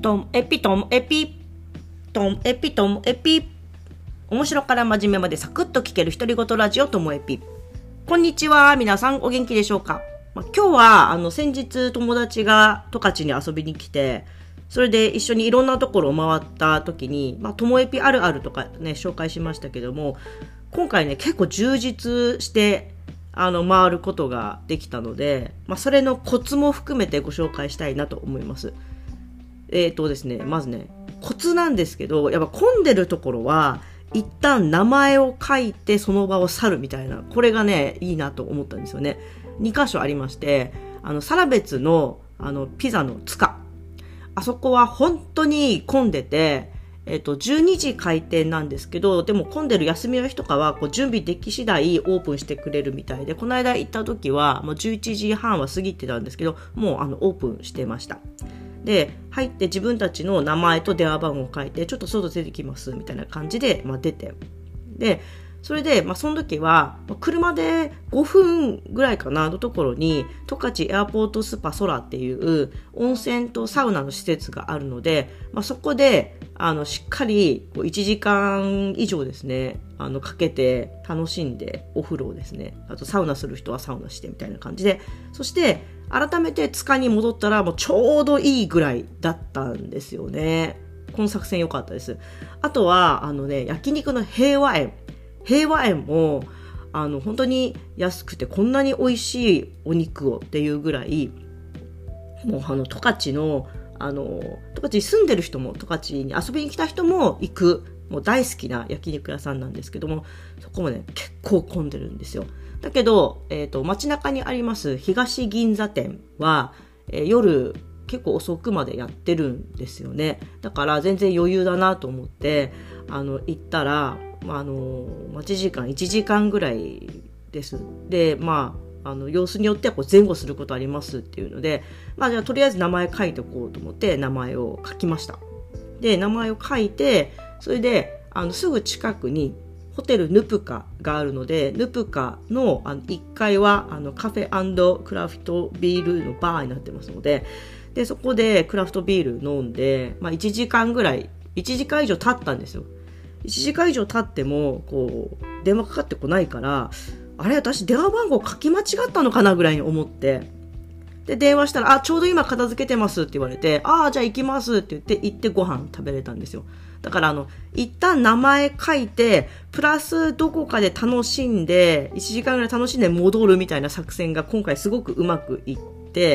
トンエピトンエピトンエピトンエピ、面白から真面目までサクッと聞ける独り言ラジオともエピ。こんにちは、皆さんお元気でしょうか。今日は先日友達が十勝に遊びに来て、それで一緒にいろんなところを回った時に、ともエピあるあるとかね紹介しましたけども、今回ね結構充実して回ることができたので、それのコツも含めてご紹介したいなと思います。ですね、まずね、コツなんですけど、やっぱ混んでるところは、一旦名前を書いてその場を去るみたいな、これがね、いいなと思ったんですよね。2箇所ありまして、サラベツの、ピザのツカ。あそこは本当に混んでて、12時開店なんですけど、でも混んでる休みの日とかは、準備でき次第オープンしてくれるみたいで、この間行った時は、もう11時半は過ぎてたんですけど、もうオープンしてました。で、入って自分たちの名前と電話番号を書いて、ちょっと外出てきます、みたいな感じで、出て。で、それで、その時は、車で5分ぐらいかなのところに、十勝エアポートスパソラっていう温泉とサウナの施設があるので、そこで、しっかり1時間以上ですね、かけて楽しんでお風呂をですね、あとサウナする人はサウナしてみたいな感じで、そして改めて塚に戻ったらもうちょうどいいぐらいだったんですよね。この作戦良かったです。あとは、焼肉の平和園も、本当に安くてこんなに美味しいお肉をっていうぐらい、もう十勝の十勝に住んでる人も十勝に遊びに来た人も行くもう大好きな焼肉屋さんなんですけども、そこもね結構混んでるんですよ。だけど、街中にあります東銀座店は、夜結構遅くまでやってるんですよね。だから全然余裕だなと思って行ったら、待ち時間1時間ぐらいです。で、様子によっては前後することありますっていうので、じゃあとりあえず名前書いておこうと思って名前を書きました。で、名前を書いて、それですぐ近くにホテルヌプカがあるので、ヌプカの1階はカフェ&クラフトビールのバーになってますので、で、そこでクラフトビール飲んで、1時間ぐらい、1時間以上経ったんですよ。1時間以上経っても、電話かかってこないから、あれ、私電話番号書き間違ったのかなぐらいに思って、で、電話したら、ちょうど今片付けてますって言われて、じゃあ行きますって言って、行ってご飯食べれたんですよ。だから一旦名前書いて、プラスどこかで楽しんで、1時間ぐらい楽しんで戻るみたいな作戦が今回すごくうまくいって、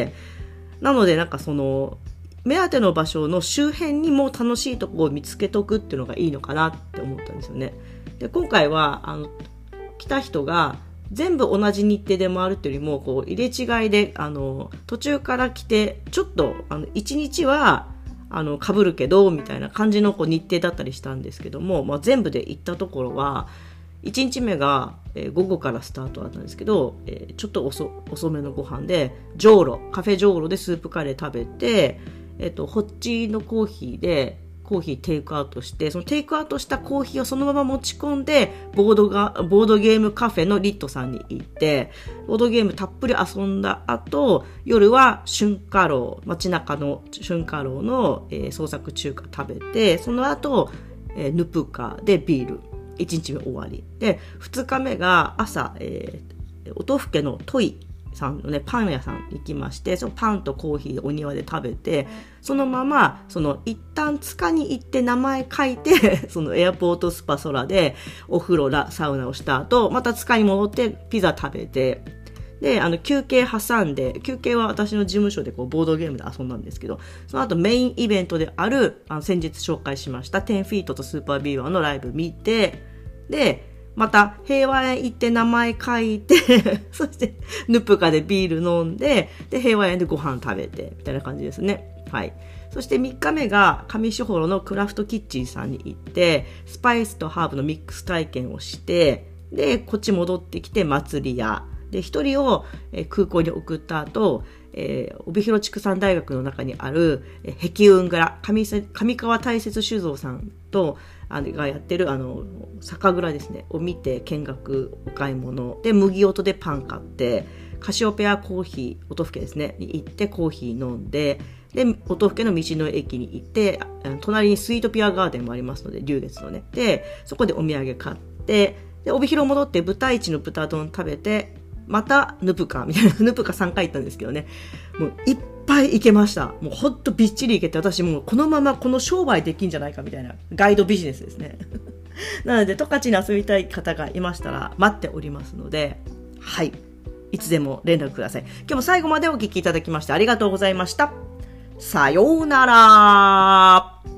なので目当ての場所の周辺にも楽しいところを見つけとくっていうのがいいのかなって思ったんですよね。で、今回は、来た人が全部同じ日程で回るっていうよりも、入れ違いで、途中から来て、ちょっと、1日は、被るけど、みたいな感じの日程だったりしたんですけども、全部で行ったところは、1日目が、午後からスタートだったんですけど、ちょっと遅めのご飯で、カフェジョーロでスープカレー食べて、ホッチのコーヒーで、コーヒーテイクアウトして、そのテイクアウトしたコーヒーをそのまま持ち込んで、ボードゲームカフェのリットさんに行って、ボードゲームたっぷり遊んだ後、夜は春華楼、街中の春華楼の、創作中華食べて、その後、ヌプカでビール。1日目終わり。で、2日目が朝、音更のトイさんのね、パン屋さん行きまして、そのパンとコーヒーお庭で食べて、そのまま、一旦塚に行って名前書いて、そのエアポートスパソラでお風呂サウナをした後、また塚に戻ってピザ食べて、で、休憩挟んで、休憩は私の事務所でボードゲームで遊んだんですけど、その後メインイベントである、先日紹介しました10フィートとスーパービーバーのライブ見て、で、また平和園行って名前書いてそしてヌプカでビール飲んで、で平和園でご飯食べてみたいな感じですね。はい。そして3日目が上士幌のクラフトキッチンさんに行ってスパイスとハーブのミックス体験をして、でこっち戻ってきて祭り屋で1人を空港に送った後、帯広畜産大学の中にある碧雲蔵上川大雪酒造さんとがやってる酒蔵ですねを見て見学お買い物で麦音でパン買ってカシオペアコーヒー音更ですねに行ってコーヒー飲んでで、音更の道の駅に行って、隣にスイートピアガーデンもありますので、龍月のね。で、そこでお土産買って、で、帯広戻って豚市の豚丼食べて、またヌプカみたいな、ヌプカ3回行ったんですけどね。もういっぱい行けました。もうほんとびっちり行けて、私もうこのままこの商売できんじゃないかみたいなガイドビジネスですね。なので、十勝に遊びたい方がいましたら待っておりますので、はい。いつでも連絡ください。今日も最後までお聞きいただきましてありがとうございました。さようなら。